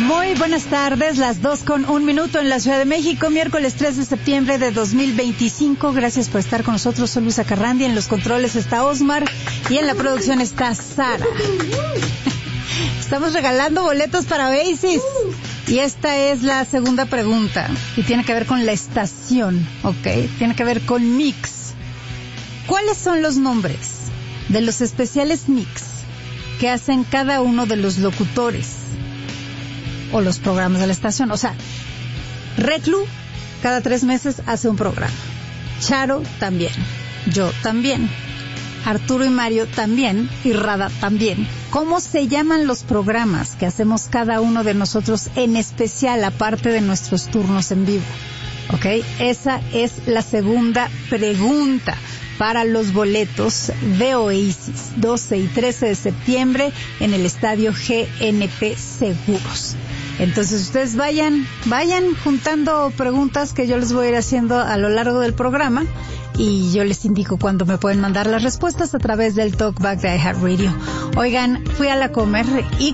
Muy buenas tardes, las 2:01 en la Ciudad de México, miércoles 3 de septiembre de 2025. Gracias por estar con nosotros. Soy Luisa Carrandi, en los controles está Osmar y en la producción está Sara. Estamos regalando boletos para Oasis. Y esta es la segunda pregunta y tiene que ver con la estación, ¿ok? Tiene que ver con Mix. ¿Cuáles son los nombres de los especiales Mix que hacen cada uno de los locutores o los programas de la estación? O sea, Reclu cada 3 meses hace un programa, Charo también, yo también, Arturo y Mario también, y Rada también. ¿Cómo se llaman los programas que hacemos cada uno de nosotros en especial, aparte de nuestros turnos en vivo? ¿Ok? Esa es la segunda pregunta para los boletos de Oasis, 12 y 13 de septiembre en el estadio GNP Seguros. Entonces ustedes vayan juntando preguntas que yo les voy a ir haciendo a lo largo del programa y yo les indico cuándo me pueden mandar las respuestas a través del talkback de iHeartRadio. Oigan, fui a la Comer y